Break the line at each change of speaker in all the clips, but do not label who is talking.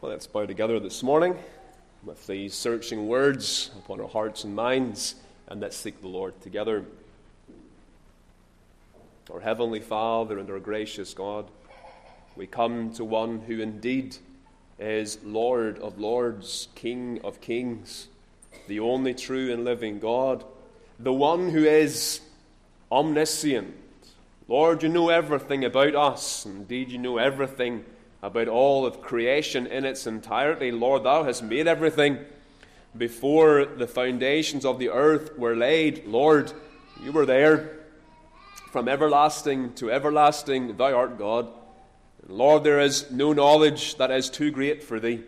Well, let's bow together this morning with these searching words upon our hearts and minds, and let's seek the Lord together. Our Heavenly Father and our gracious God, we come to one who indeed is Lord of lords, King of kings, the only true and living God, the one who is omniscient. Lord, you know everything about us. Indeed, you know everything about all of creation in its entirety. Lord, thou hast made everything. Before the foundations of the earth were laid, Lord, you were there. From everlasting to everlasting, thou art God. And Lord, there is no knowledge that is too great for thee.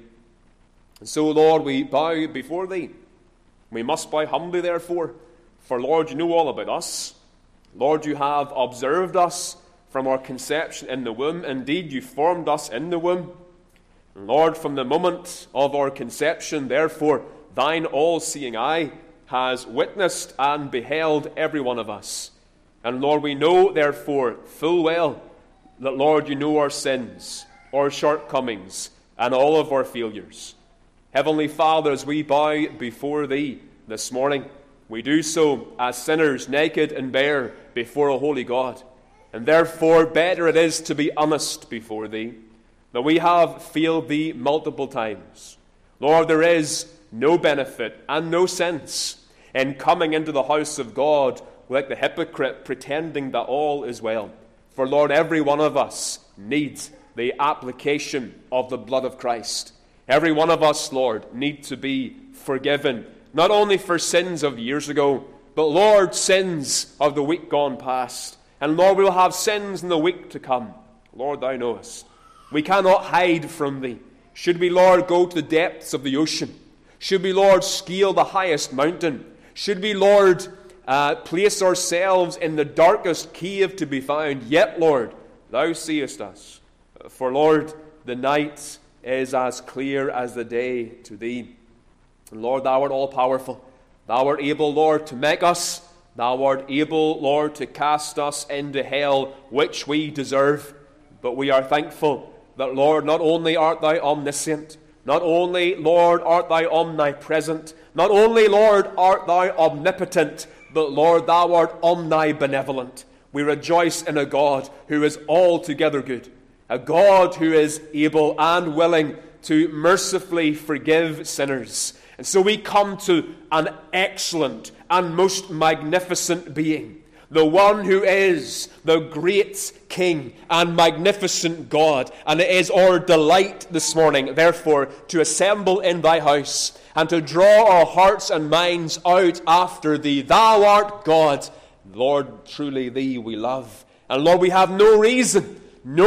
And so, Lord, we bow before thee. We must bow humbly, therefore, for, Lord, you know all about us. Lord, you have observed us from our conception in the womb. Indeed, you formed us in the womb. And Lord, from the moment of our conception, therefore, thine all-seeing eye has witnessed and beheld every one of us. And Lord, we know, therefore, full well that, Lord, you know our sins, our shortcomings, and all of our failures. Heavenly Father, as we bow before thee this morning, we do so as sinners, naked and bare, before a holy God. And therefore, better it is to be honest before thee, that we have failed thee multiple times. Lord, there is no benefit and no sense in coming into the house of God like the hypocrite, pretending that all is well. For, Lord, every one of us needs the application of the blood of Christ. Every one of us, Lord, need to be forgiven, not only for sins of years ago, but, Lord, sins of the week gone past. And, Lord, we will have sins in the week to come. Lord, thou knowest. We cannot hide from thee. Should we, Lord, go to the depths of the ocean? Should we, Lord, scale the highest mountain? Should we, Lord, place ourselves in the darkest cave to be found? Yet, Lord, thou seest us. For, Lord, the night is as clear as the day to thee. And, Lord, thou art all-powerful. Thou art able, Lord, to make us. Thou art able, Lord, to cast us into hell, which we deserve. But we are thankful that, Lord, not only art thou omniscient, not only, Lord, art thou omnipresent, not only, Lord, art thou omnipotent, but, Lord, thou art omnibenevolent. We rejoice in a God who is altogether good, a God who is able and willing to mercifully forgive sinners. And so we come to an excellent and most magnificent being, the one who is the great King and magnificent God. And it is our delight this morning, therefore, to assemble in thy house and to draw our hearts and minds out after thee. Thou art God. Lord, truly thee we love. And Lord, we have no reason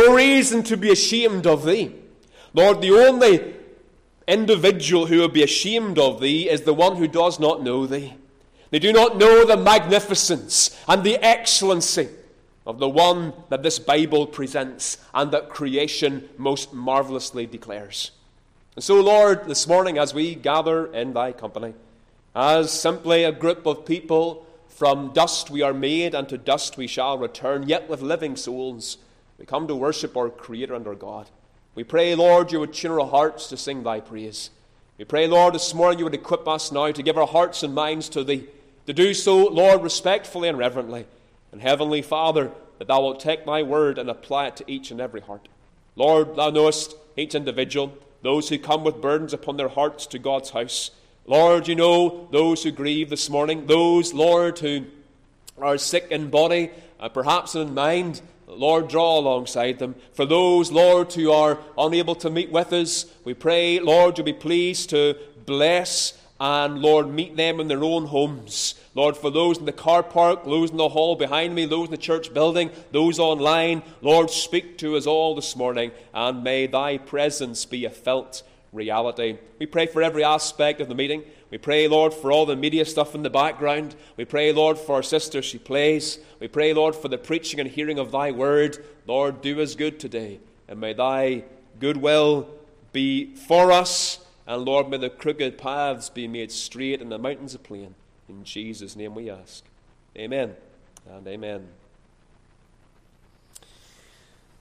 to be ashamed of thee. Lord, the only individual who will be ashamed of thee is the one who does not know thee. They do not know the magnificence and the excellency of the one that this Bible presents and that creation most marvelously declares. And so, Lord, this morning as we gather in thy company, as simply a group of people, from dust we are made and to dust we shall return, yet with living souls, we come to worship our Creator and our God. We pray, Lord, you would tune our hearts to sing thy praise. We pray, Lord, this morning you would equip us now to give our hearts and minds to thee, to do so, Lord, respectfully and reverently. And Heavenly Father, that thou wilt take thy word and apply it to each and every heart. Lord, thou knowest each individual, those who come with burdens upon their hearts to God's house. Lord, you know those who grieve this morning, those, Lord, who are sick in body, perhaps in mind. Lord, draw alongside them. For those, Lord, who are unable to meet with us, we pray, Lord, you'll be pleased to bless and, Lord, meet them in their own homes. Lord, for those in the car park, those in the hall behind me, those in the church building, those online, Lord, speak to us all this morning, and may thy presence be a felt reality. We pray for every aspect of the meeting. We pray, Lord, for all the media stuff in the background. We pray, Lord, for our sister she plays. We pray, Lord, for the preaching and hearing of thy word. Lord, do us good today, and may thy goodwill be for us. And Lord, may the crooked paths be made straight and the mountains a plain. In Jesus' name we ask. Amen and amen.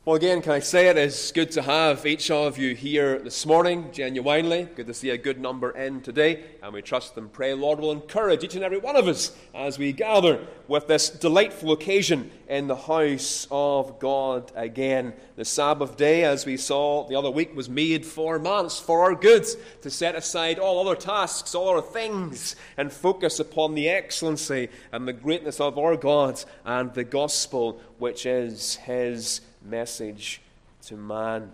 Well, again, can I say it is good to have each of you here this morning, genuinely. Good to see a good number in today, and we trust and pray, Lord, will encourage each and every one of us as we gather with this delightful occasion in the house of God again. The Sabbath day, as we saw the other week, was made for man, for our good, to set aside all other tasks, all other things, and focus upon the excellency and the greatness of our God and the gospel, which is His message to man.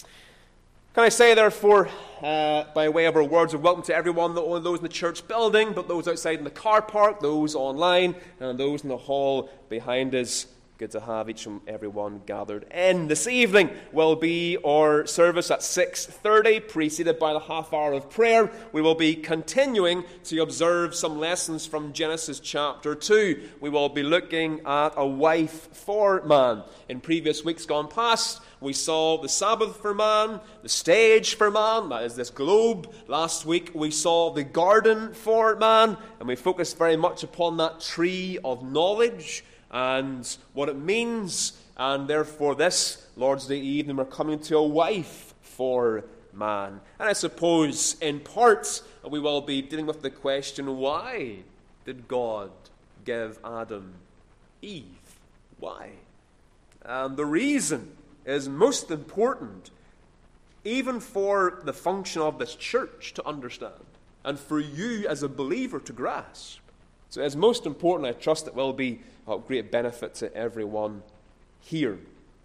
Can I say, therefore, by way of our words of welcome to everyone, not only those in the church building, but those outside in the car park, those online, and those in the hall behind us. Good to have each and everyone gathered in. This evening will be our service at 6:30, preceded by the half hour of prayer. We will be continuing to observe some lessons from Genesis chapter 2. We will be looking at a wife for man. In previous weeks gone past, we saw the Sabbath for man, the stage for man, that is this globe. Last week we saw the garden for man, and we focused very much upon that tree of knowledge and what it means. And therefore this Lord's Day evening we're coming to a wife for man. And I suppose in part we will be dealing with the question, why did God give Adam Eve? Why? And the reason is most important even for the function of this church to understand and for you as a believer to grasp. So it's most important. I trust it will be of great benefit to everyone here.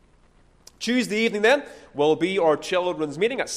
Tuesday evening then will be our children's meeting at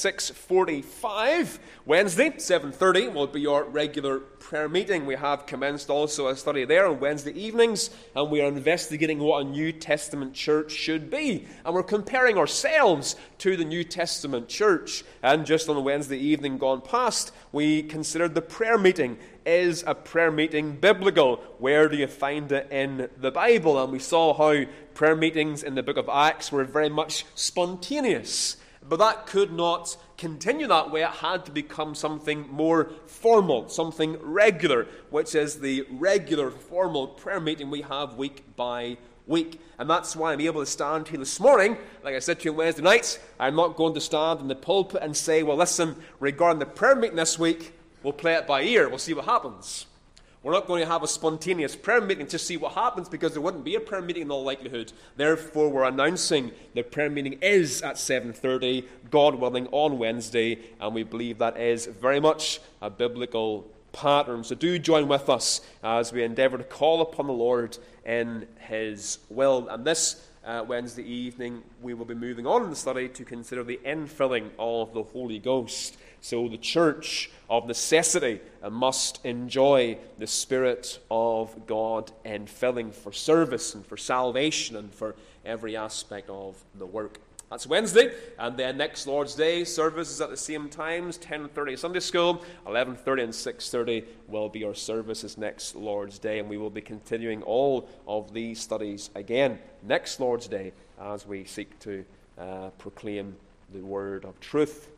6:45. Wednesday, 7:30 will be our regular prayer meeting. We have commenced also a study there on Wednesday evenings, and we are investigating what a New Testament church should be. And we're comparing ourselves to the New Testament church. And just on the Wednesday evening gone past, we considered the prayer meeting. Is a prayer meeting biblical? Where do you find it in the Bible? And we saw how prayer meetings in the book of Acts were very much spontaneous. But that could not continue that way. It had to become something more formal, something regular, which is the regular formal prayer meeting we have week by week. And that's why I'm able to stand here this morning. Like I said to you on Wednesday nights, I'm not going to stand in the pulpit and say, well, listen, regarding the prayer meeting this week, we'll play it by ear. We'll see what happens. We're not going to have a spontaneous prayer meeting to see what happens, because there wouldn't be a prayer meeting in all likelihood. Therefore, we're announcing the prayer meeting is at 7:30, God willing, on Wednesday, and we believe that is very much a biblical pattern. So do join with us as we endeavour to call upon the Lord in His will. And this Wednesday evening, we will be moving on in the study to consider the infilling of the Holy Ghost. So the church of necessity must enjoy the Spirit of God infilling for service and for salvation and for every aspect of the work. That's Wednesday, and then next Lord's Day service is at the same times. 10:30 Sunday school, 11:30 and 6:30 will be our services next Lord's Day, and we will be continuing all of these studies again next Lord's Day as we seek to proclaim the word of truth.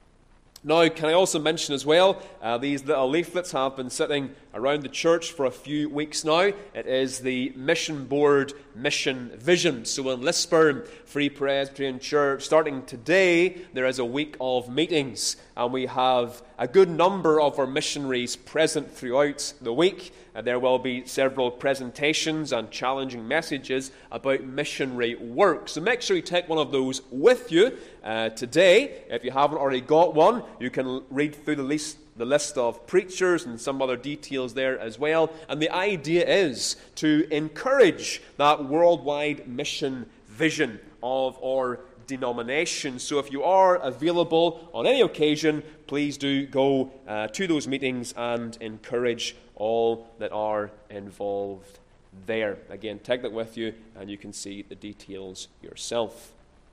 Now, can I also mention as well, these little leaflets have been sitting around the church for a few weeks now. It is the Mission Board Mission Vision. So in Lisburn Free Presbyterian Church, starting today, there is a week of meetings, and we have a good number of our missionaries present throughout the week. There will be several presentations and challenging messages about missionary work. So make sure you take one of those with you today. If you haven't already got one, you can read through the list of preachers and some other details there as well. And the idea is to encourage that worldwide mission vision of our denomination. So if you are available on any occasion, please do go to those meetings and encourage all that are involved there. Again, take that with you and you can see the details yourself.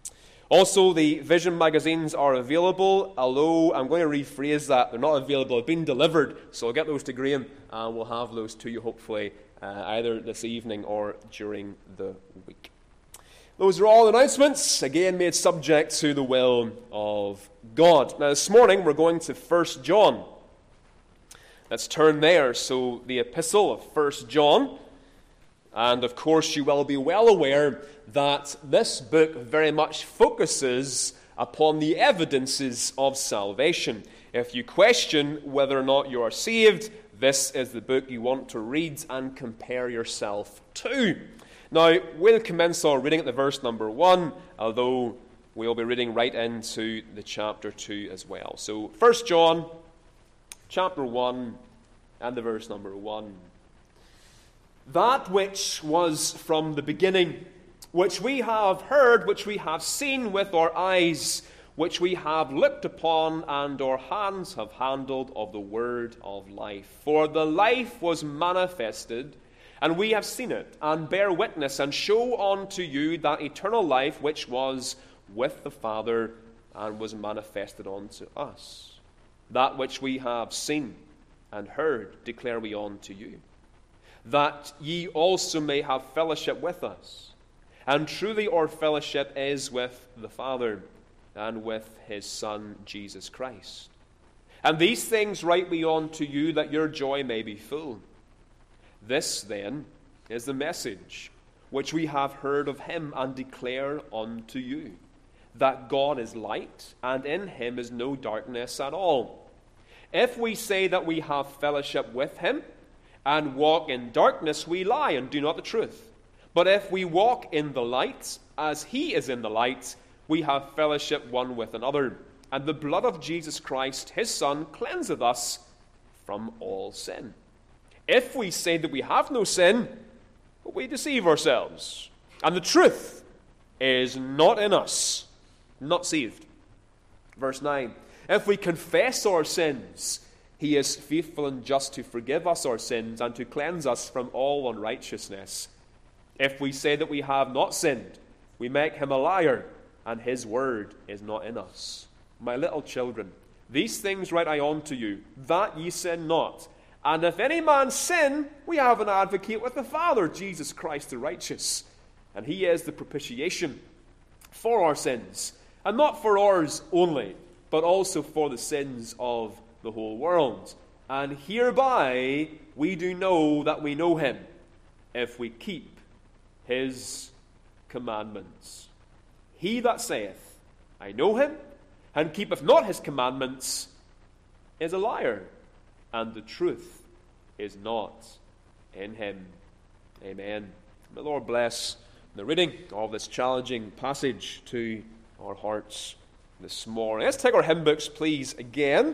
Also, the Vision magazines are available, although I'm going to rephrase that. They're not available. They've been delivered, so I'll get those to Graham and we'll have those to you hopefully either this evening or during the week. Those are all announcements, again made subject to the will of God. Now this morning we're going to 1 John. Let's turn there. So the epistle of 1 John. And of course, you will be well aware that this book very much focuses upon the evidences of salvation. If you question whether or not you are saved, this is the book you want to read and compare yourself to. Now, we'll commence our reading at the verse number 1, although we'll be reading right into the chapter 2 as well. So, 1 John, chapter 1, and the verse number 1. That which was from the beginning, which we have heard, which we have seen with our eyes, which we have looked upon, and our hands have handled of the word of life. For the life was manifested, and we have seen it, and bear witness, and show unto you that eternal life which was with the Father, and was manifested unto us. That which we have seen and heard declare we unto you, that ye also may have fellowship with us. And truly our fellowship is with the Father and with his Son, Jesus Christ. And these things write we unto you, that your joy may be full. This, then, is the message which we have heard of him and declare unto you, that God is light, and in him is no darkness at all. If we say that we have fellowship with him, and walk in darkness, we lie and do not the truth. But if we walk in the light, as he is in the light, we have fellowship one with another. And the blood of Jesus Christ, his Son, cleanseth us from all sin. If we say that we have no sin, we deceive ourselves, and the truth is not in us. Not saved. Verse 9. If we confess our sins, he is faithful and just to forgive us our sins and to cleanse us from all unrighteousness. If we say that we have not sinned, we make him a liar, and his word is not in us. My little children, these things write I unto you, that ye sin not. And if any man sin, we have an advocate with the Father, Jesus Christ the righteous. And he is the propitiation for our sins, and not for ours only, but also for the sins of the whole world. And hereby we do know that we know him, if we keep his commandments. He that saith, I know him, and keepeth not his commandments, is a liar, and the truth is not in him. Amen. May the Lord bless the reading of this challenging passage to our hearts this morning. Let's take our hymn books, please, again.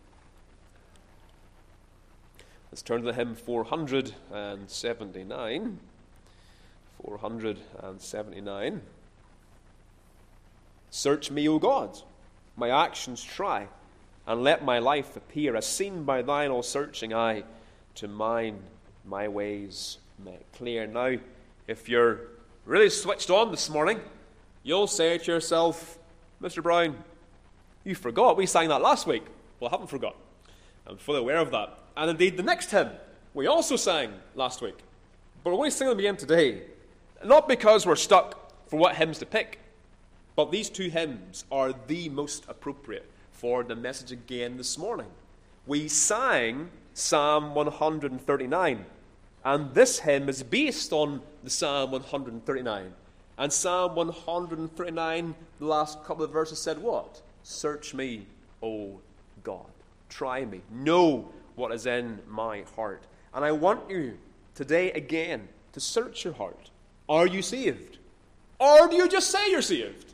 Let's turn to the hymn 479. 479. Search me, O God, my actions try, and let my life appear as seen by thine all-searching eye, to mine my ways make clear. Now, if you're really switched on this morning, you'll say to yourself, Mr. Brown, you forgot. We sang that last week. Well, I haven't forgotten. I'm fully aware of that. And indeed, the next hymn we also sang last week. But we're going to sing them again today. Not because we're stuck for what hymns to pick, but these two hymns are the most appropriate for the message again this morning. We sang Psalm 139, and this hymn is based on the Psalm 139. And Psalm 139, the last couple of verses said what? Search me, O God. Try me. Know what is in my heart. And I want you today again to search your heart. Are you saved? Or do you just say you're saved?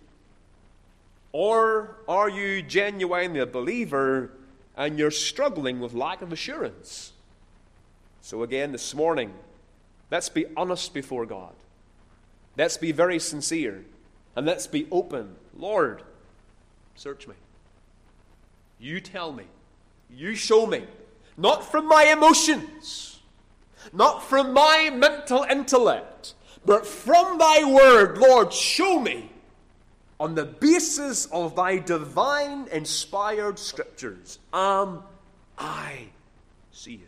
Or are you genuinely a believer and you're struggling with lack of assurance? So again this morning, let's be honest before God. Let's be very sincere. And let's be open. Lord, search me. You tell me. You show me. Not from my emotions. Not from my mental intellect. But from thy word, Lord, show me. On the basis of thy divine inspired scriptures, am I saved?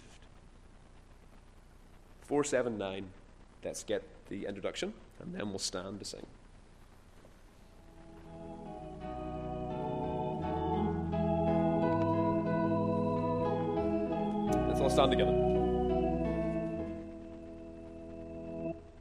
479. Let's get the introduction, and then we'll stand to sing. Let's all stand together.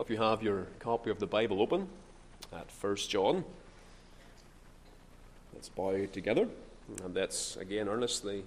Well, if you have your copy of the Bible open at 1 John, let's bow together, and let's again earnestly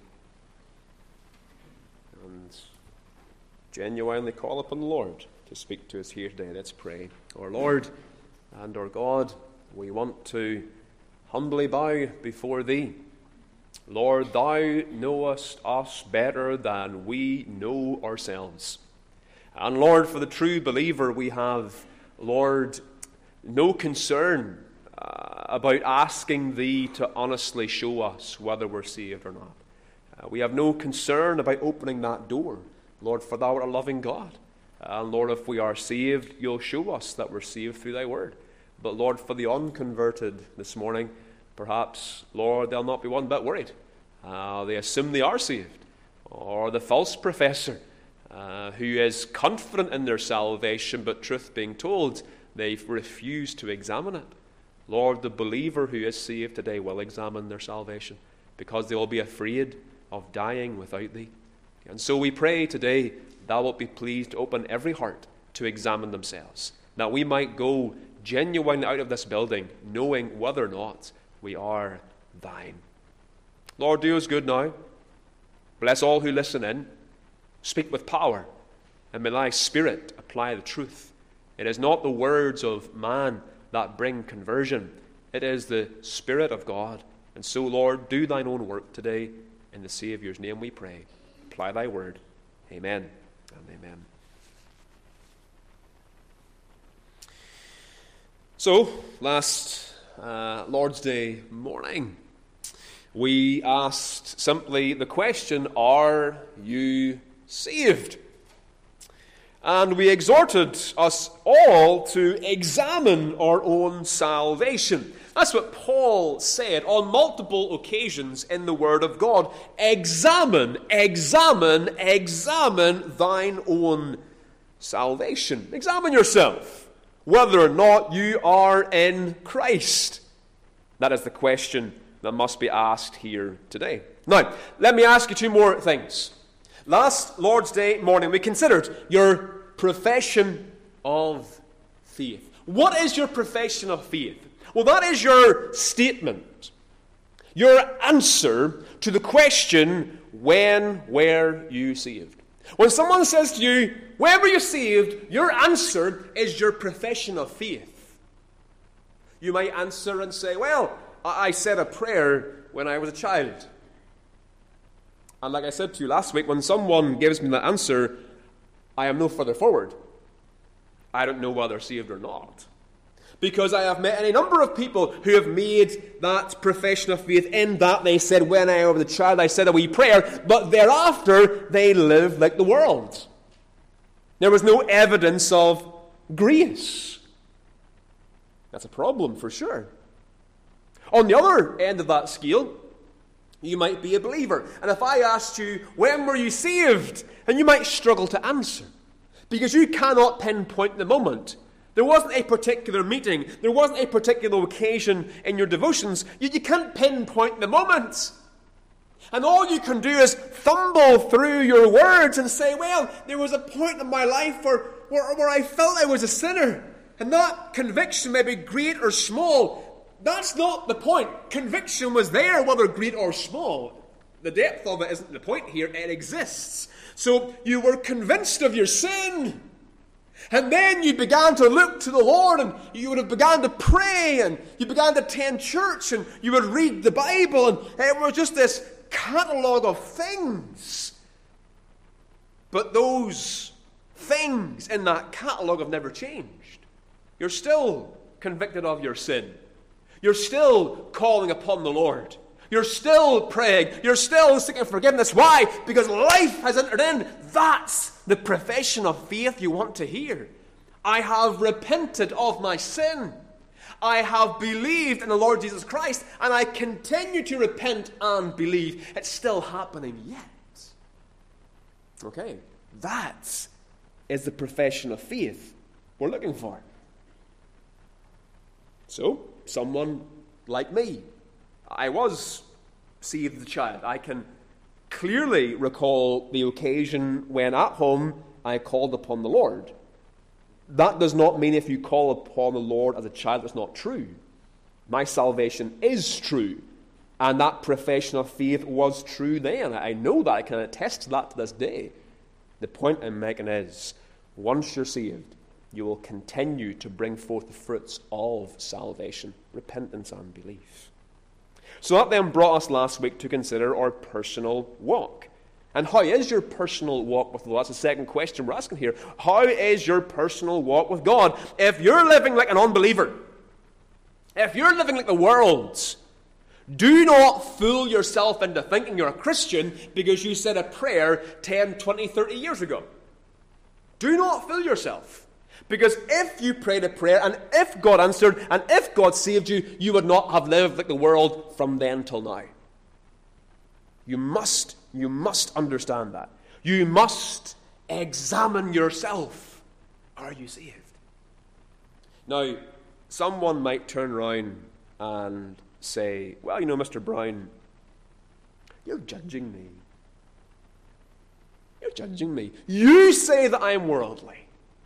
and genuinely call upon the Lord to speak to us here today. Let's pray. Our Lord and our God, we want to humbly bow before Thee. Lord, Thou knowest us better than we know ourselves. And Lord, for the true believer, we have, Lord, no concern about asking Thee to honestly show us whether we're saved or not. We have no concern about opening that door. Lord, for Thou art a loving God. And Lord, if we are saved, You'll show us that we're saved through Thy word. But Lord, for the unconverted this morning, perhaps, Lord, they'll not be one bit worried. They assume they are saved. Or the false professor who is confident in their salvation, but truth being told, they refuse to examine it. Lord, the believer who is saved today will examine their salvation, because they will be afraid of dying without Thee. And so we pray today, Thou wilt be pleased to open every heart to examine themselves, that we might go genuinely out of this building, knowing whether or not we are Thine. Lord, do us good now. Bless all who listen in. Speak with power, and may Thy Spirit apply the truth. It is not the words of man that bring conversion. It is the Spirit of God. And so, Lord, do Thine own work today. In the Saviour's name we pray. Apply Thy word. Amen and amen. So, last Lord's Day morning, we asked simply the question, are you saved? And we exhorted us all to examine our own salvation. That's what Paul said on multiple occasions in the Word of God. Examine, examine, examine thine own salvation. Examine yourself, whether or not you are in Christ. That is the question that must be asked here today. Now, let me ask you two more things. Last Lord's Day morning, we considered your profession of faith. What is your profession of faith? Well, that is your statement, your answer to the question, when were you saved? When someone says to you, when were you saved? Your answer is your profession of faith. You might answer and say, well, I said a prayer when I was a child. And like I said to you last week, when someone gives me that answer, I am no further forward. I don't know whether they're saved or not. Because I have met any number of people who have made that profession of faith in that they said, when I was a child, I said a wee prayer, but thereafter they lived like the world. There was no evidence of grace. That's a problem for sure. On the other end of that scale, you might be a believer. And if I asked you, when were you saved? And you might struggle to answer, because you cannot pinpoint the moment. There wasn't a particular meeting. There wasn't a particular occasion in your devotions. You can't pinpoint the moment. And all you can do is fumble through your words and say, well, there was a point in my life where I felt I was a sinner. And that conviction may be great or small. That's not the point. Conviction was there, whether great or small. The depth of it isn't the point here. It exists. So you were convinced of your sin. And then you began to look to the Lord, and you would have begun to pray, and you began to attend church, and you would read the Bible, and it was just this catalogue of things. But those things in that catalogue have never changed. You're still convicted of your sin. You're still calling upon the Lord. You're still praying. You're still seeking forgiveness. Why? Because life has entered in. That's the profession of faith you want to hear. I have repented of my sin. I have believed in the Lord Jesus Christ, and I continue to repent and believe. It's still happening yet. Okay, that is the profession of faith we're looking for. So, someone like me, I was saved as a child. I can clearly recall the occasion when at home I called upon the Lord. that does not mean if you call upon the Lord as a child, it's not true. My salvation is true. And that profession of faith was true then. I know that. I can attest to that to this day. The point I'm making is, once you're saved, you will continue to bring forth the fruits of salvation, repentance and belief. So that then brought us last week to consider our personal walk. And how is your personal walk with the Lord? That's the second question we're asking here. How is your personal walk with God? If you're living like an unbeliever, if you're living like the world, do not fool yourself into thinking you're a Christian because you said a prayer 10, 20, 30 years ago. Do not fool yourself. Because if you prayed a prayer, and if God answered, and if God saved you, you would not have lived like the world from then till now. You must understand that. You must examine yourself. Are you saved? Now, someone might turn around and say, well, Mr. Brown, you're judging me. You're judging me. You say that I'm worldly.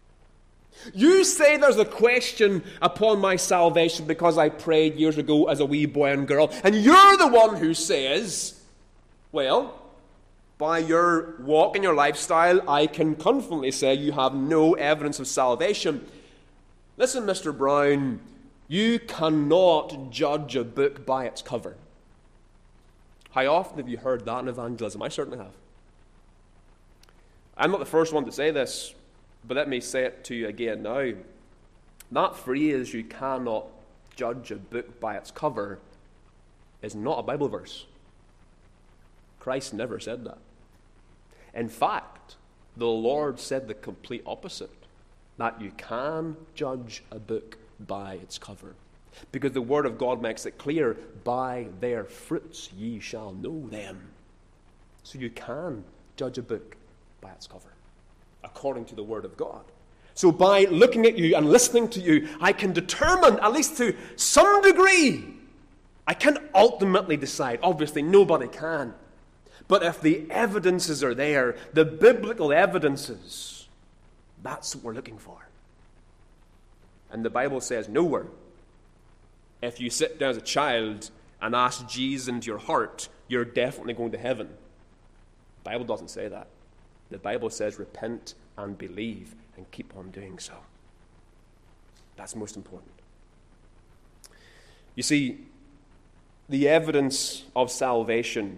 You say there's a question upon my salvation because I prayed years ago as a wee boy and girl, and you're the one who says, well, by your walk and your lifestyle, I can confidently say you have no evidence of salvation. Listen, Mr. Brown, you cannot judge a book by its cover. How often have you heard that in evangelism? I certainly have. I'm not the first one to say this, but let me say it to you again now. That phrase, you cannot judge a book by its cover, is not a Bible verse. Christ never said that. In fact, the Lord said the complete opposite, that you can judge a book by its cover. Because the Word of God makes it clear, by their fruits ye shall know them. So you can judge a book by its cover, according to the Word of God. So by looking at you and listening to you, I can determine, at least to some degree, I can ultimately decide. Obviously, nobody can. But if the evidences are there, the biblical evidences, that's what we're looking for. And the Bible says nowhere, if you sit down as a child and ask Jesus into your heart, you're definitely going to heaven. The Bible doesn't say that. The Bible says repent and believe and keep on doing so. That's most important. You see, the evidence of salvation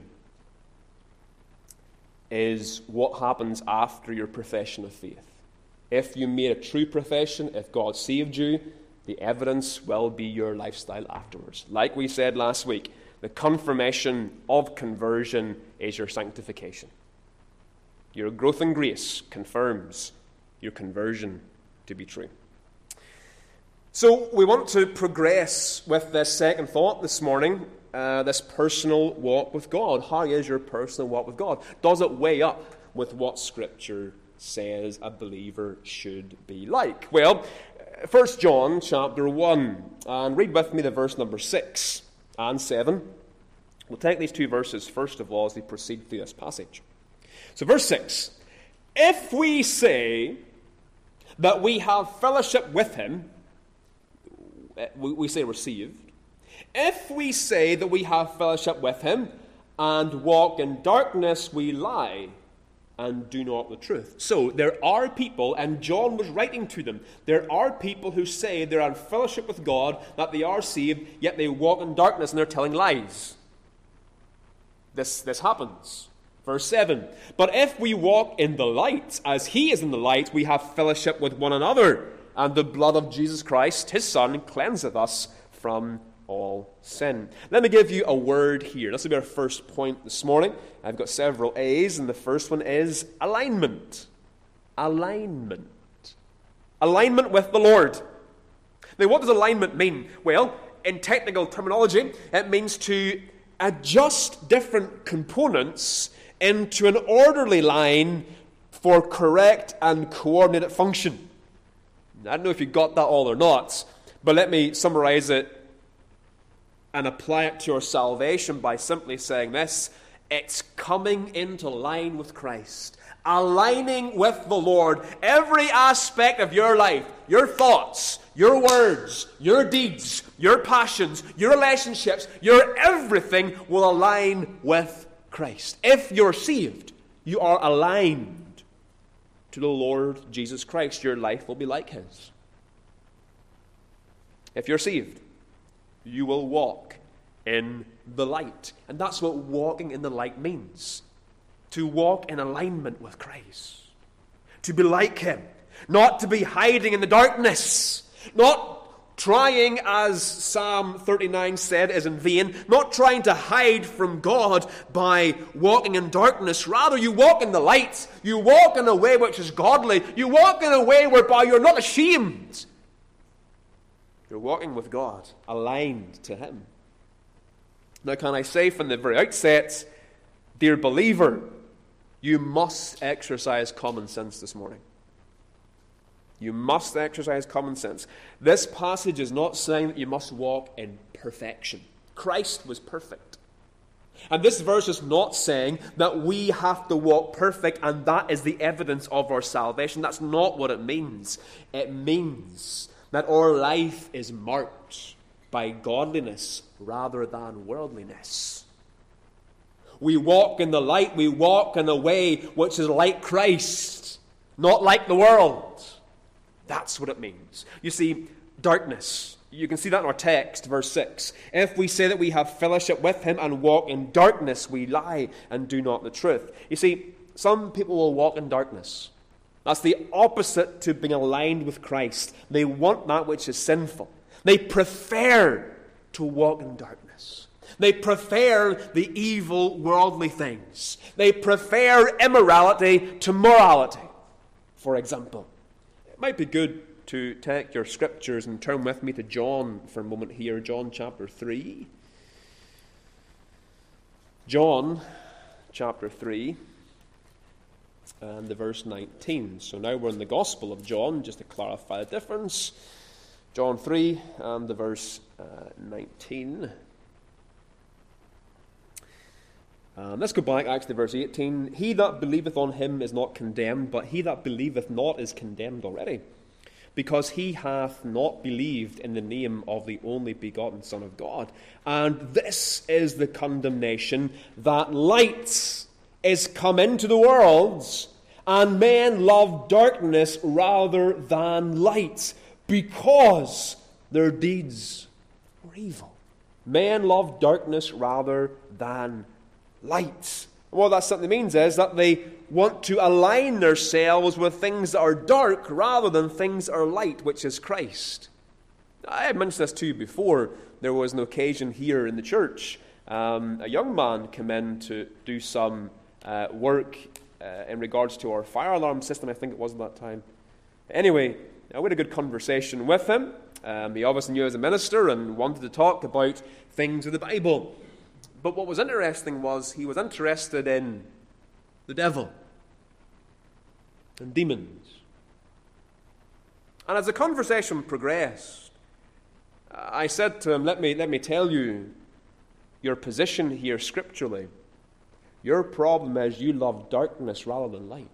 is what happens after your profession of faith. If you made a true profession, if God saved you, the evidence will be your lifestyle afterwards. Like we said last week, the confirmation of conversion is your sanctification. Your growth in grace confirms your conversion to be true. So we want to progress with this second thought this morning, this personal walk with God. How is your personal walk with God? Does it weigh up with what Scripture says a believer should be like? Well, 1 John chapter 1, and read with me the verse number 6 and 7. We'll take these two verses first of all as we proceed through this passage. So verse 6, if we say that we have fellowship with him, we say received. If we say that we have fellowship with him and walk in darkness, we lie and do not the truth. So there are people, and John was writing to them, there are people who say they're in fellowship with God, that they are saved, yet they walk in darkness and they're telling lies. This happens. Verse 7, but if we walk in the light, as he is in the light, we have fellowship with one another, and the blood of Jesus Christ, his Son, cleanseth us from all sin. Let me give you a word here. This will be our first point this morning. I've got several A's, and the first one is alignment. Alignment. Alignment with the Lord. Now, what does alignment mean? Well, in technical terminology, it means to adjust different components into an orderly line for correct and coordinated function. I don't know if you got that all or not, but let me summarize it and apply it to your salvation by simply saying this. It's coming into line with Christ, aligning with the Lord. Every aspect of your life, your thoughts, your words, your deeds, your passions, your relationships, your everything will align with Christ. If you're saved, you are aligned to the Lord Jesus Christ. Your life will be like His. If you're saved, you will walk in the light. And that's what walking in the light means. To walk in alignment with Christ. To be like Him. Not to be hiding in the darkness. Not trying, as Psalm 39 said, is in vain. Not trying to hide from God by walking in darkness. Rather, you walk in the light. You walk in a way which is godly. You walk in a way whereby you're not ashamed. You're walking with God, aligned to Him. Now, can I say from the very outset, dear believer, you must exercise common sense this morning. You must exercise common sense. This passage is not saying that you must walk in perfection. Christ was perfect. And this verse is not saying that we have to walk perfect and that is the evidence of our salvation. That's not what it means. It means that our life is marked by godliness rather than worldliness. We walk in the light, we walk in a way which is like Christ, not like the world. That's what it means. You see, darkness, you can see that in our text, verse 6. If we say that we have fellowship with Him and walk in darkness, we lie and do not the truth. You see, some people will walk in darkness. That's the opposite to being aligned with Christ. They want that which is sinful. They prefer to walk in darkness. They prefer the evil worldly things. They prefer immorality to morality, for example. It might be good to take your scriptures and turn with me to John for a moment here, John chapter 3. John chapter 3. And the verse 19. So now we're in the Gospel of John, just to clarify the difference. John 3 and the verse 19. Let's go back actually to verse 18. He that believeth on Him is not condemned, but he that believeth not is condemned already, because he hath not believed in the name of the only begotten Son of God. And this is the condemnation, that light is come into the world, and men love darkness rather than light, because their deeds were evil. Men love darkness rather than light. And what that simply means is that they want to align themselves with things that are dark rather than things that are light, which is Christ. I had mentioned this to you before. There was an occasion here in the church. A young man came in to do some work in regards to our fire alarm system, I think it was at that time. Anyway, we had a good conversation with him. He obviously knew as a minister and wanted to talk about things of the Bible. But what was interesting was he was interested in the devil and demons. And as the conversation progressed, I said to him, let me tell you your position here scripturally. Your problem is you love darkness rather than light.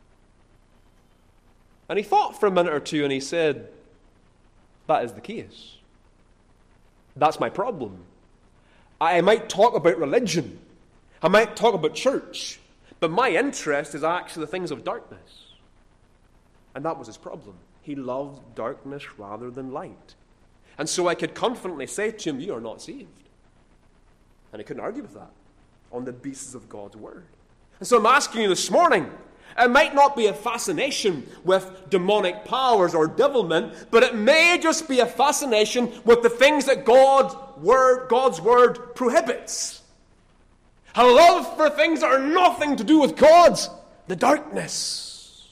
And he thought for a minute or two and he said, that is the case. That's my problem. I might talk about religion. I might talk about church. But my interest is actually the things of darkness. And that was his problem. He loved darkness rather than light. And so I could confidently say to him, you are not saved. And he couldn't argue with that on the basis of God's word. And so I'm asking you this morning, it might not be a fascination with demonic powers or devilment, but it may just be a fascination with the things that God's word prohibits. A love for things that are nothing to do with God, the darkness.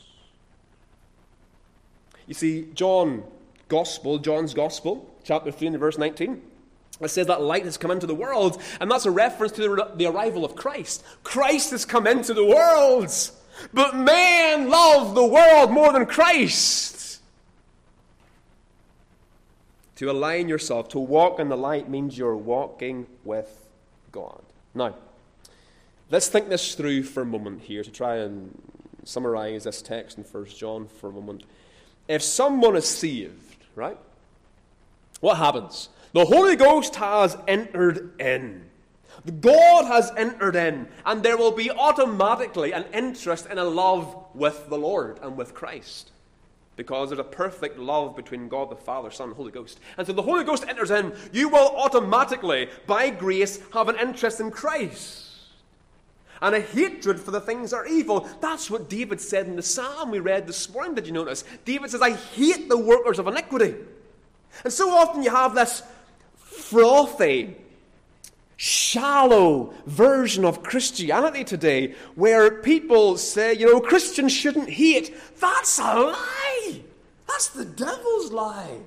You see, John's Gospel, chapter 3 and verse 19, it says that light has come into the world, and that's a reference to the arrival of Christ. Christ has come into the world, but man loved the world more than Christ. To align yourself, to walk in the light, means you're walking with God. Now, Let's think this through for a moment here to try and summarize this text in 1 John for a moment. If someone is saved, right, what happens? The Holy Ghost has entered in. God has entered in, and there will be automatically an interest and a love with the Lord and with Christ. Because there's a perfect love between God the Father, Son, and Holy Ghost. And so the Holy Ghost enters in, you will automatically, by grace, have an interest in Christ. And a hatred for the things that are evil. That's what David said in the psalm we read this morning, did you notice? David says, I hate the workers of iniquity. And so often you have this frothy, shallow version of Christianity today where people say, Christians shouldn't hate. That's a lie. That's the devil's lie.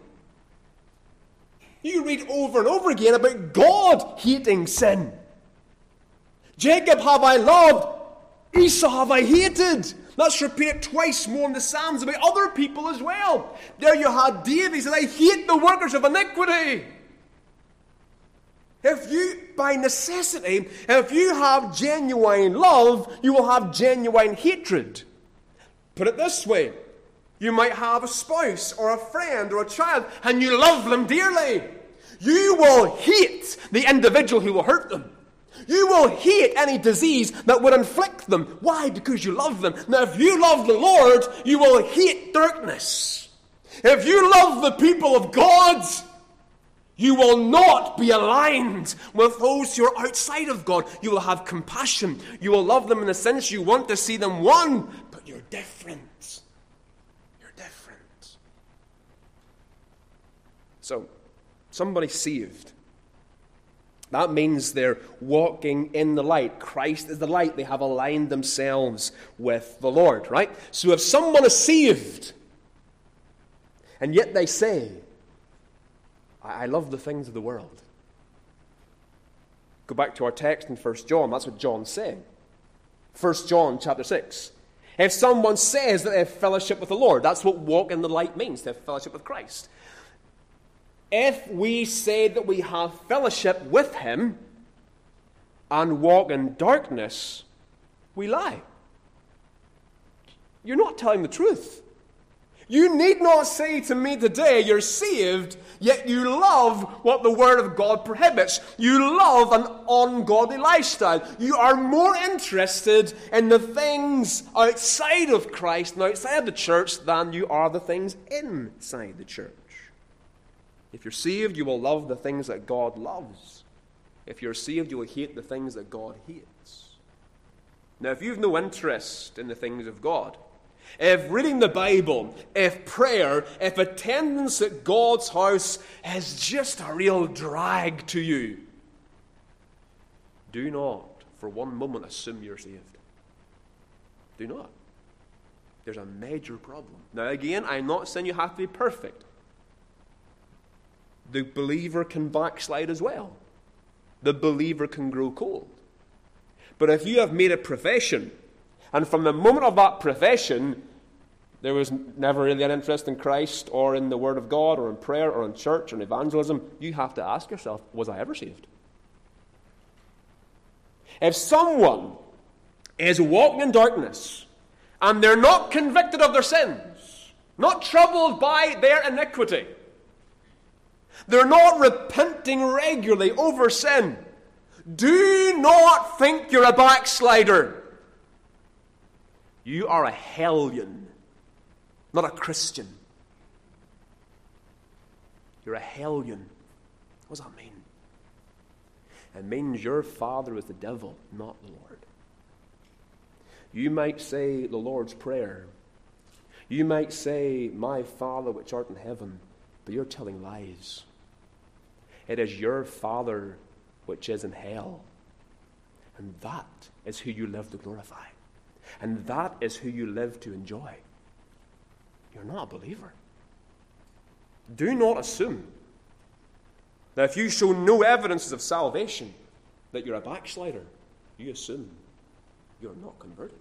You read over and over again about God hating sin. Jacob have I loved, Esau have I hated. That's repeated twice more in the Psalms about other people as well. There you had David, he said, I hate the workers of iniquity. If you, by necessity, if you have genuine love, you will have genuine hatred. Put it this way. You might have a spouse or a friend or a child, and you love them dearly. You will hate the individual who will hurt them. You will hate any disease that would inflict them. Why? Because you love them. Now, if you love the Lord, you will hate darkness. If you love the people of God, you will not be aligned with those who are outside of God. You will have compassion. You will love them in the sense you want to see them one, but you're different. You're different. So, somebody saved. That means they're walking in the light. Christ is the light. They have aligned themselves with the Lord, right? So if someone is saved, and yet they say, I love the things of the world. Go back to our text in 1 John. That's what John's saying. 1 John chapter 6. If someone says that they have fellowship with the Lord, that's what walk in the light means, to have fellowship with Christ. If we say that we have fellowship with him and walk in darkness, we lie. You're not telling the truth. You need not say to me today, you're saved, yet you love what the Word of God prohibits. You love an ungodly lifestyle. You are more interested in the things outside of Christ and outside the church than you are the things inside the church. If you're saved, you will love the things that God loves. If you're saved, you will hate the things that God hates. Now, if you have no interest in the things of God, if reading the Bible, if prayer, if attendance at God's house is just a real drag to you, do not for one moment assume you're saved. Do not. There's a major problem. Now again, I'm not saying you have to be perfect. The believer can backslide as well. The believer can grow cold. But if you have made a profession, and from the moment of that profession, there was never really an interest in Christ or in the Word of God or in prayer or in church or in evangelism, you have to ask yourself, was I ever saved? If someone is walking in darkness and they're not convicted of their sins, not troubled by their iniquity, they're not repenting regularly over sin, do not think you're a backslider. You are a hellion, not a Christian. You're a hellion. What does that mean? It means your father is the devil, not the Lord. You might say the Lord's Prayer. You might say, my Father which art in heaven, but you're telling lies. It is your Father which is in hell. And that is who you live to glorify. And that is who you live to enjoy. You're not a believer. Do not assume that if you show no evidences of salvation that you're a backslider. You assume you're not converted.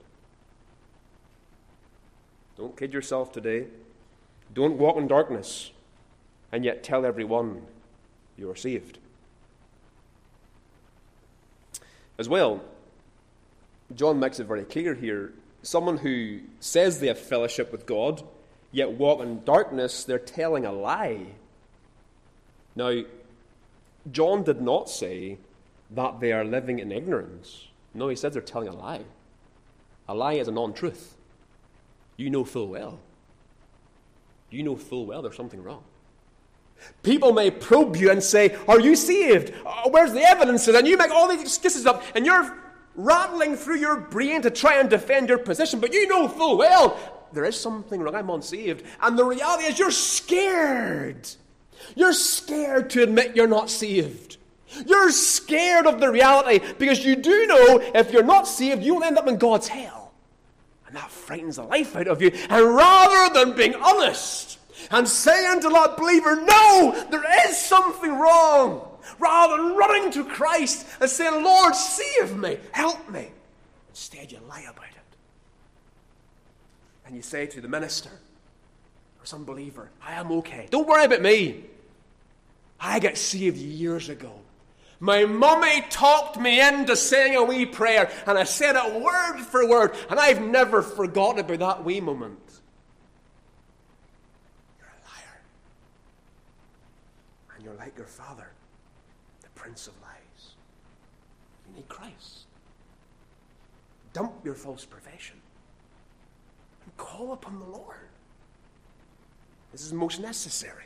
Don't kid yourself today. Don't walk in darkness and yet tell everyone you are saved. As well, John makes it very clear here. Someone who says they have fellowship with God, yet walk in darkness, they're telling a lie. Now, John did not say that they are living in ignorance. No, he says they're telling a lie. A lie is a non-truth. You know full well. You know full well there's something wrong. People may probe you and say, are you saved? Where's the evidence? And you make all these excuses up, and you're rattling through your brain to try and defend your position, but you know full well there is something wrong. I'm unsaved. And the reality is you're scared. You're scared to admit you're not saved. You're scared of the reality because you do know if you're not saved, you'll end up in God's hell. And that frightens the life out of you. And rather than being honest and saying to that believer, no, there is something wrong, rather than running to Christ and saying, Lord, save me, help me, instead you lie about it. And you say to the minister or some believer, I am okay. Don't worry about me. I got saved years ago. My mummy talked me into saying a wee prayer, and I said it word for word, and I've never forgotten about that wee moment. You're a liar. And you're like your father, the prince of lies. You need Christ. Dump your false profession and call upon the Lord. This is most necessary.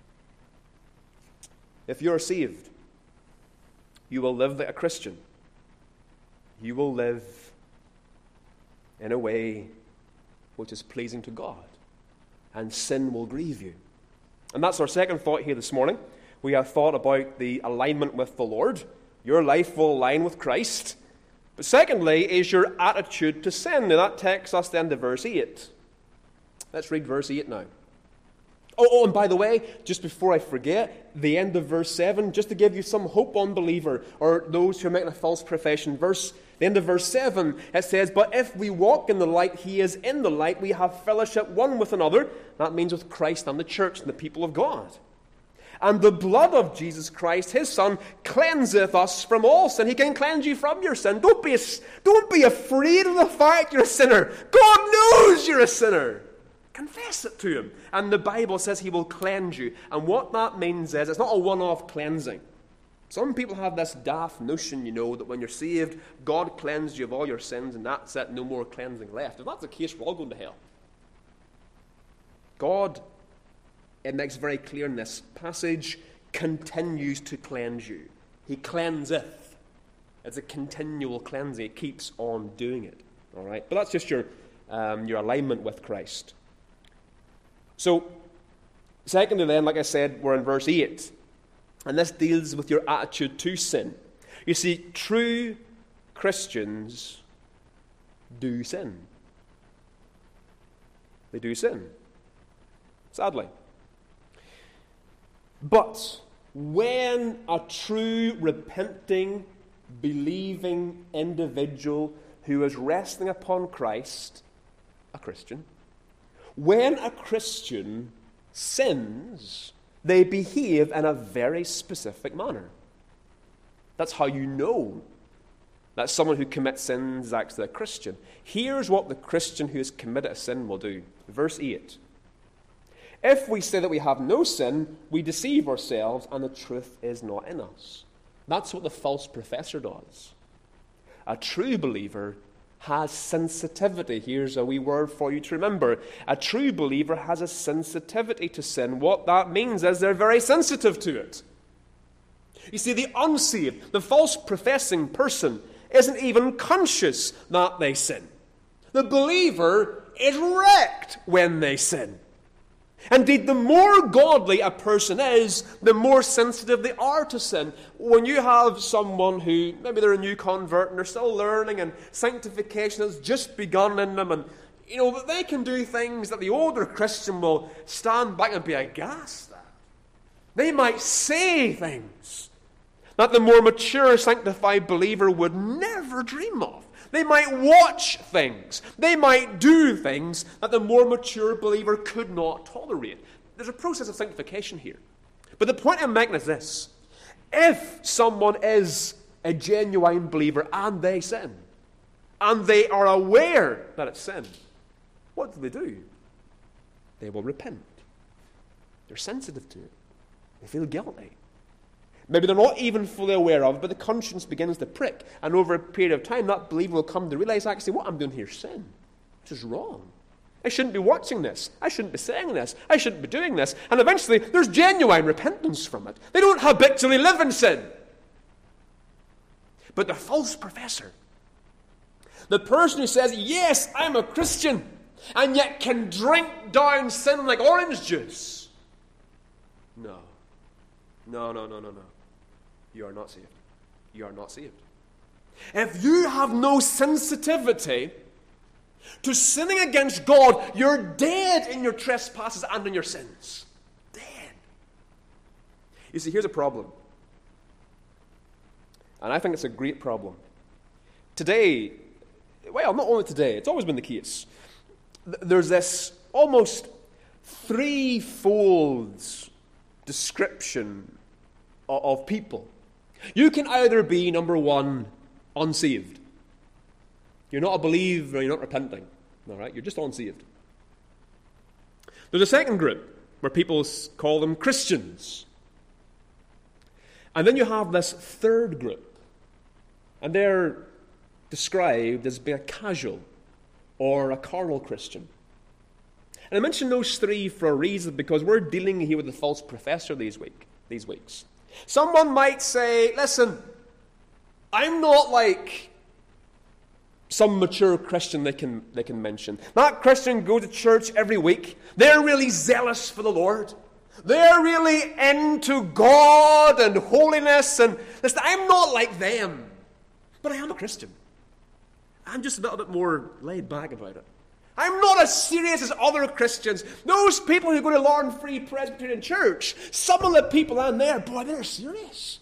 If you're saved, you will live like a Christian. You will live in a way which is pleasing to God, and sin will grieve you. And that's our second thought here this morning. We have thought about the alignment with the Lord. Your life will align with Christ. But secondly is your attitude to sin. Now that takes us then to verse 8. Let's read verse 8 now. Oh, and by the way, just before I forget, the end of verse 7, just to give you some hope, unbeliever, or those who are making a false profession. The end of verse 7, it says, but if we walk in the light, he is in the light, we have fellowship one with another. That means with Christ and the church and the people of God. And the blood of Jesus Christ, his Son, cleanseth us from all sin. He can cleanse you from your sin. Don't be afraid of the fact you're a sinner. God knows you're a sinner. Confess it to him. And the Bible says he will cleanse you. And what that means is it's not a one-off cleansing. Some people have this daft notion, that when you're saved, God cleansed you of all your sins and that's it, no more cleansing left. If that's the case, we're all going to hell. God, it makes very clear in this passage, continues to cleanse you. He cleanseth. It's a continual cleansing. It keeps on doing it. All right? But that's just your alignment with Christ. So, secondly then, like I said, we're in verse 8. And this deals with your attitude to sin. You see, true Christians do sin. They do sin. Sadly. But when a true, repenting, believing individual who is resting upon Christ, a Christian, when a Christian sins, they behave in a very specific manner. That's how you know that someone who commits sins is actually a Christian. Here's what the Christian who has committed a sin will do. Verse 8. If we say that we have no sin, we deceive ourselves and the truth is not in us. That's what the false professor does. A true believer has sensitivity. Here's a wee word for you to remember. A true believer has a sensitivity to sin. What that means is they're very sensitive to it. You see, the unsaved, the false professing person isn't even conscious that they sin. The believer is wrecked when they sin. Indeed, the more godly a person is, the more sensitive they are to sin. When you have someone who, maybe they're a new convert and they're still learning and sanctification has just begun in them, and that they can do things that the older Christian will stand back and be aghast at. They might say things that the more mature, sanctified believer would never dream of. They might watch things. They might do things that the more mature believer could not tolerate. There's a process of sanctification here. But the point I'm making is this. If someone is a genuine believer and they sin, and they are aware that it's sin, what do? They will repent. They're sensitive to it. They feel guilty. Maybe they're not even fully aware of it, but the conscience begins to prick. And over a period of time, that believer will come to realize, actually, what I'm doing here is sin. This is wrong. I shouldn't be watching this. I shouldn't be saying this. I shouldn't be doing this. And eventually, there's genuine repentance from it. They don't habitually live in sin. But the false professor, the person who says, yes, I'm a Christian, and yet can drink down sin like orange juice. No. You are not saved. You are not saved. If you have no sensitivity to sinning against God, you're dead in your trespasses and in your sins. Dead. You see, here's a problem. And I think it's a great problem. Today, well, not only today, it's always been the case. There's this almost threefold description of people. You can either be, number one, unsaved. You're not a believer, you're not repenting. All right? You're just unsaved. There's a second group where people call them Christians. And then you have this third group. And they're described as being a casual or a carnal Christian. And I mention those three for a reason, because we're dealing here with the false professor these weeks. Someone might say, listen, I'm not like some mature Christian they can mention. That Christian goes to church every week. They're really zealous for the Lord. They're really into God and holiness. And listen, I'm not like them, but I am a Christian. I'm just a little bit more laid back about it. I'm not as serious as other Christians. Those people who go to Lauren Free Presbyterian Church, some of the people in there, boy, they're serious.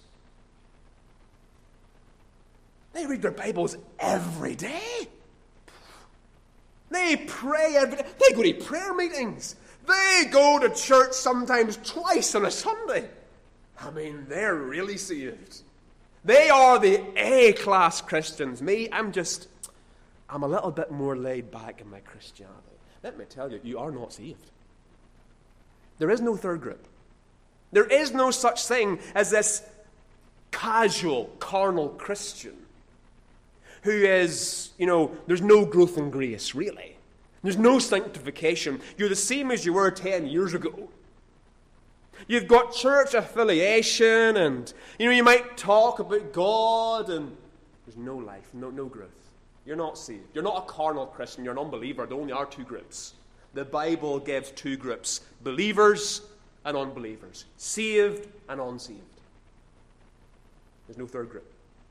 They read their Bibles every day. They pray every day. They go to prayer meetings. They go to church sometimes twice on a Sunday. I mean, they're really saved. They are the A-class Christians. Me, I'm a little bit more laid back in my Christianity. Let me tell you, you are not saved. There is no third group. There is no such thing as this casual, carnal Christian who is, there's no growth in grace, really. There's no sanctification. You're the same as you were 10 years ago. You've got church affiliation, and, you might talk about God, and there's no life, no growth. You're not saved. You're not a carnal Christian. You're an unbeliever. There only are two groups. The Bible gives two groups: believers and unbelievers. Saved and unsaved. There's no third group.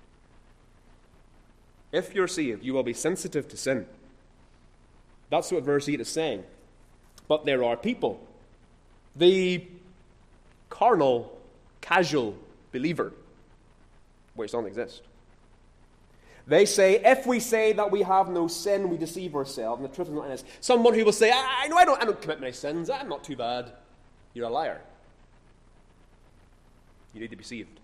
If you're saved, you will be sensitive to sin. That's what verse 8 is saying. But there are people, the carnal, casual believer, which doesn't exist. They say, if we say that we have no sin, we deceive ourselves, and the truth is not in us. Someone who will say, I don't commit many sins, I'm not too bad. You're a liar. You need to be saved.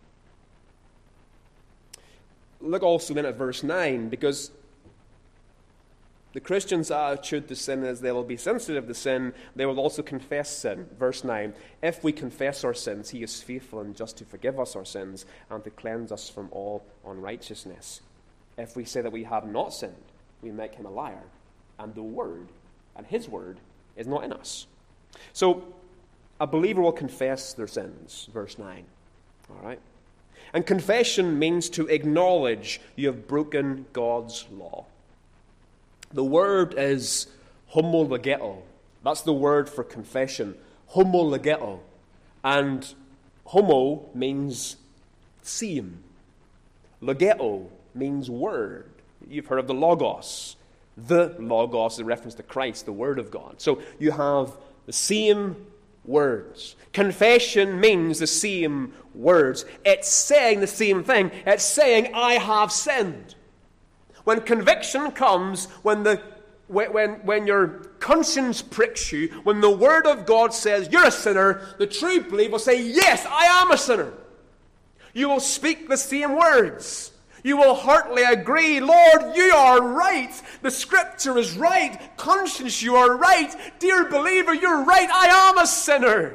Look also then at verse 9, because the Christian's attitude to sin is they will be sensitive to sin, they will also confess sin. Verse 9, if we confess our sins, he is faithful and just to forgive us our sins and to cleanse us from all unrighteousness. If we say that we have not sinned, we make him a liar, and his word is not in us. So, a believer will confess their sins, verse 9. All right? And confession means to acknowledge you have broken God's law. The word is homologeo. That's the word for confession. Homologeo. And homo means same. Logeo means word. You've heard of the Logos. The Logos is a reference to Christ, the Word of God. So you have the same words. Confession means the same words. It's saying the same thing. It's saying, I have sinned. When conviction comes, when your conscience pricks you, when the Word of God says you're a sinner, the true believer will say, yes, I am a sinner. You will speak the same words. You will heartily agree, Lord, you are right. The Scripture is right. Conscience, you are right. Dear believer, you're right. I am a sinner.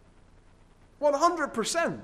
100%.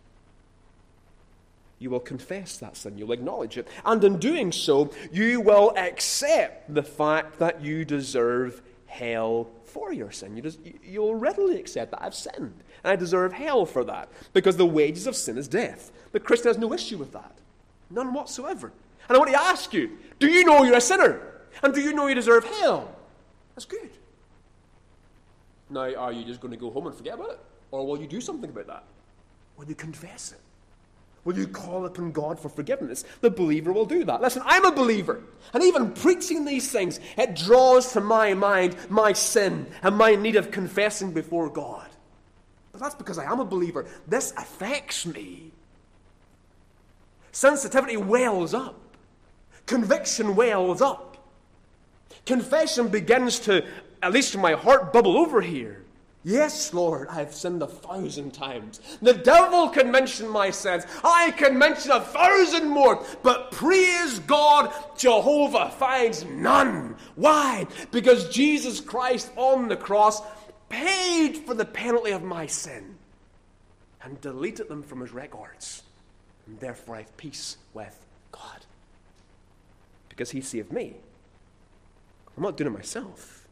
You will confess that sin. You'll acknowledge it. And in doing so, you will accept the fact that you deserve hell for your sin. You'll readily accept that I've sinned, and I deserve hell for that, because the wages of sin is death. The Christian has no issue with that. None whatsoever. And I want to ask you, do you know you're a sinner? And do you know you deserve hell? That's good. Now, are you just going to go home and forget about it? Or will you do something about that? Will you confess it? Will you call upon God for forgiveness? The believer will do that. Listen, I'm a believer. And even preaching these things, it draws to my mind my sin and my need of confessing before God. But that's because I am a believer. This affects me. Sensitivity wells up. Conviction wells up. Confession begins to, at least in my heart, bubble over here. Yes, Lord, I have sinned 1,000 times. The devil can mention my sins. I can mention 1,000 more. But praise God, Jehovah finds none. Why? Because Jesus Christ on the cross paid for the penalty of my sin and deleted them from his records. And therefore I have peace with God. Because he saved me. I'm not doing it myself.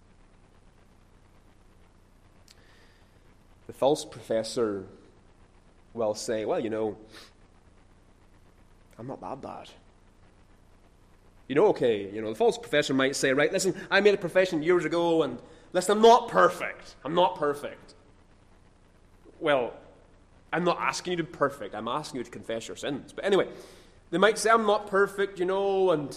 The false professor will say, well, I'm not that bad. The false professor might say, right, listen, I made a profession years ago, and listen, I'm not perfect. I'm not perfect. Well, I'm not asking you to be perfect. I'm asking you to confess your sins. But anyway, they might say, I'm not perfect, and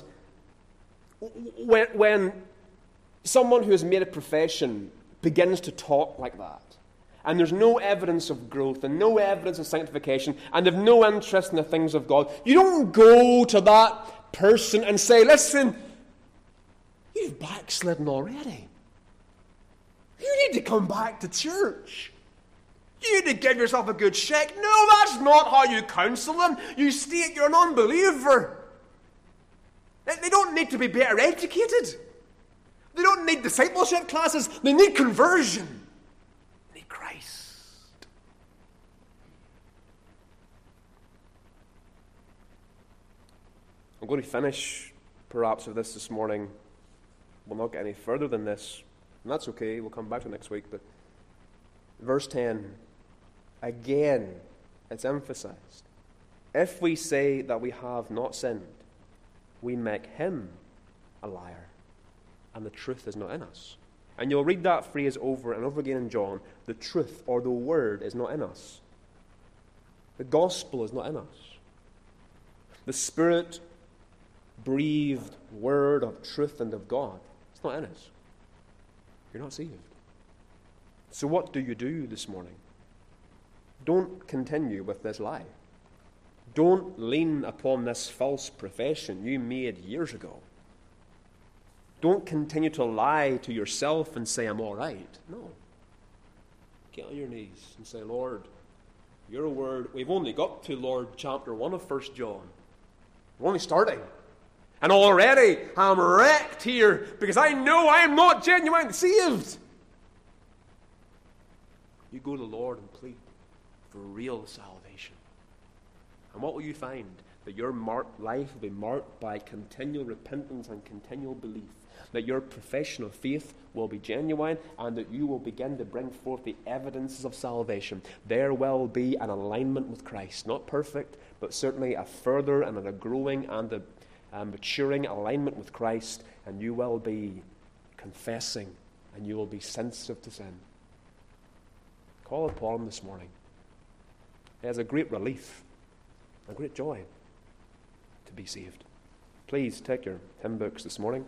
when someone who has made a profession begins to talk like that, and there's no evidence of growth and no evidence of sanctification, and they've no interest in the things of God, you don't go to that person and say, listen, you've backslidden already. You need to come back to church. You need to give yourself a good shake. No, that's not how you counsel them. You state you're an unbeliever. They don't need to be better educated. They don't need discipleship classes. They need conversion. They need Christ. I'm going to finish, perhaps, with this morning. We'll not get any further than this. And that's okay. We'll come back to it next week. But verse 10, again, it's emphasized. If we say that we have not sinned, we make him a liar, and the truth is not in us. And you'll read that phrase over and over again in John. The truth, or the word, is not in us. The gospel is not in us. The Spirit-breathed word of truth and of God, it's not in us. You're not saved. So what do you do this morning? Don't continue with this lie. Don't lean upon this false profession you made years ago. Don't continue to lie to yourself and say, I'm all right. No. Get on your knees and say, Lord, your word. We've only got to, Lord, chapter 1 of 1 John. We're only starting. And already I'm wrecked here because I know I am not genuinely saved. You go to the Lord and plead for real salvation. And what will you find? That your life will be marked by continual repentance and continual belief. That your profession of faith will be genuine, and that you will begin to bring forth the evidences of salvation. There will be an alignment with Christ. Not perfect, but certainly a further and a growing and a maturing alignment with Christ, and you will be confessing, and you will be sensitive to sin. Call upon him this morning. It is a great relief, a great joy to be saved. Please take your hymn books this morning.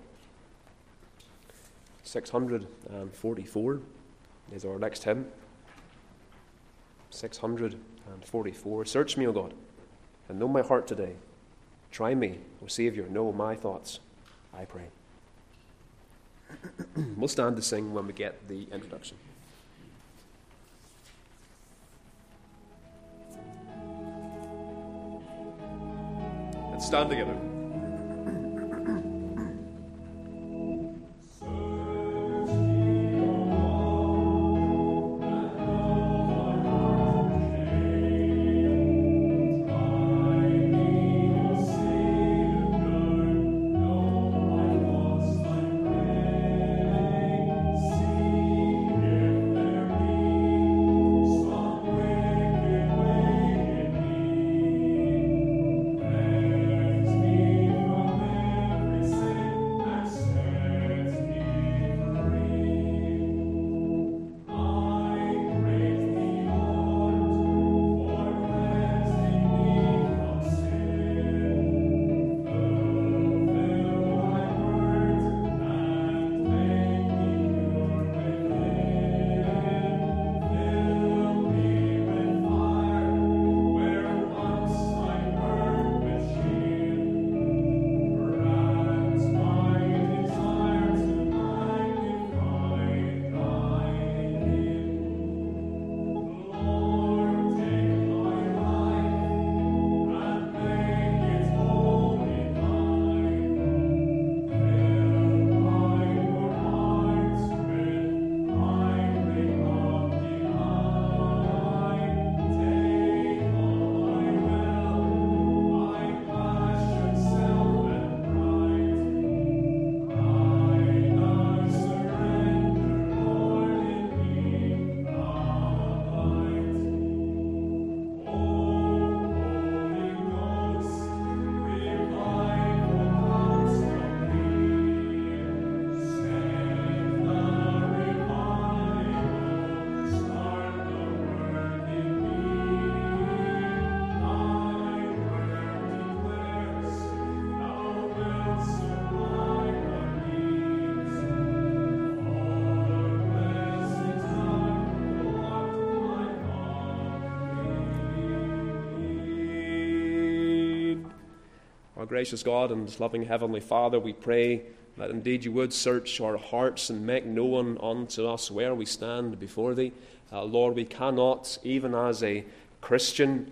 644 is our next hymn. 644. Search me, O God, and know my heart today. Try me, O Savior, know my thoughts, I pray. We'll stand to sing when we get the introduction. Let's stand together. Our gracious God and loving Heavenly Father, we pray that indeed you would search our hearts and make known unto us where we stand before thee. Lord, we cannot, even as a Christian,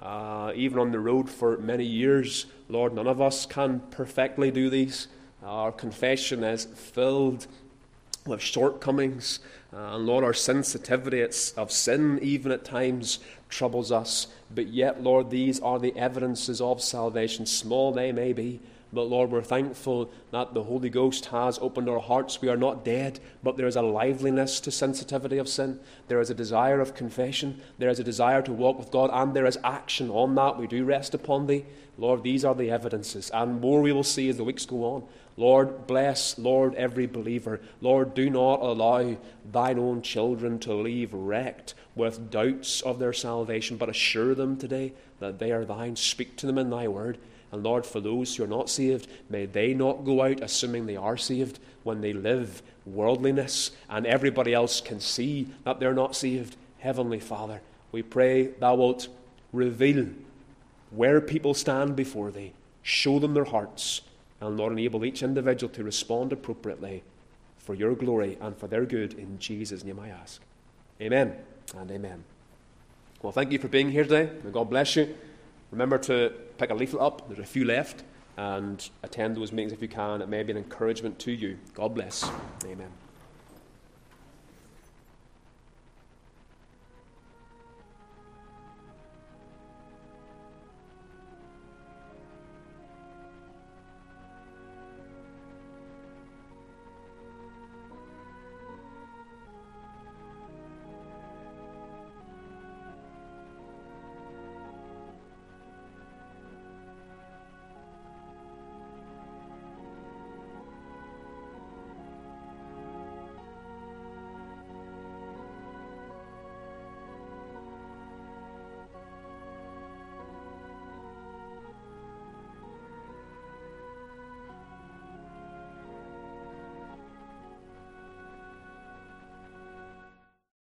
even on the road for many years, Lord, none of us can perfectly do these. Our confession is filled with shortcomings. And Lord, our sensitivity of sin even at times troubles us. But yet, Lord, these are the evidences of salvation, small they may be. But Lord, we're thankful that the Holy Ghost has opened our hearts. We are not dead, but there is a liveliness to sensitivity of sin. There is a desire of confession. There is a desire to walk with God, and there is action on that. We do rest upon thee. Lord, these are the evidences, and more we will see as the weeks go on. Lord, bless, Lord, every believer. Lord, do not allow thine own children to leave wrecked with doubts of their salvation, but assure them today that they are thine. Speak to them in thy word. And Lord, for those who are not saved, may they not go out assuming they are saved when they live worldliness and everybody else can see that they're not saved. Heavenly Father, we pray thou wilt reveal where people stand before thee, show them their hearts, and Lord, enable each individual to respond appropriately for your glory and for their good. In Jesus' name I ask. Amen and amen. Well, thank you for being here today. May God bless you. Remember to pick a leaflet up. There's a few left. And attend those meetings if you can. It may be an encouragement to you. God bless. Amen.